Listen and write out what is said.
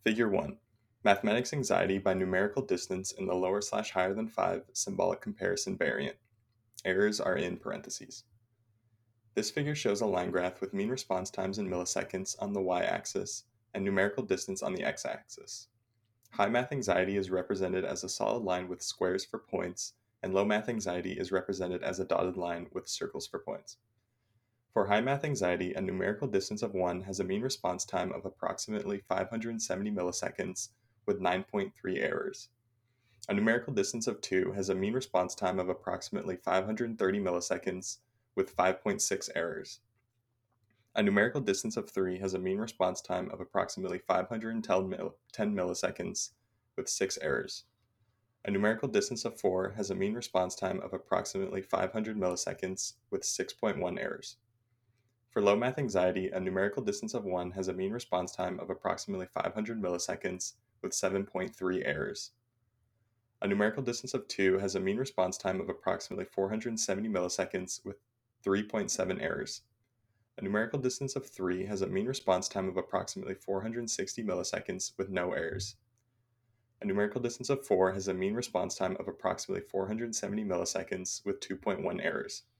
Figure 1. Mathematics anxiety by numerical distance in the lower/higher than 5 symbolic comparison variant. Errors are in parentheses. This figure shows a line graph with mean response times in milliseconds on the y-axis and numerical distance on the x-axis. High math anxiety is represented as a solid line with squares for points, and low math anxiety is represented as a dotted line with circles for points. For high math anxiety, a numerical distance of 1 has a mean response time of approximately 570 milliseconds with 9.3 errors. A numerical distance of 2 has a mean response time of approximately 530 milliseconds with 5.6 errors. A numerical distance of 3 has a mean response time of approximately 510 milliseconds with 6 errors. A numerical distance of 4 has a mean response time of approximately 500 milliseconds with 6.1 errors. For low math anxiety, a numerical distance of 1 has a mean response time of approximately 500 milliseconds with 7.3 errors. A numerical distance of 2 has a mean response time of approximately 470 milliseconds with 3.7 errors. A numerical distance of 3 has a mean response time of approximately 460 milliseconds with no errors. A numerical distance of 4 has a mean response time of approximately 470 milliseconds with 2.1 errors.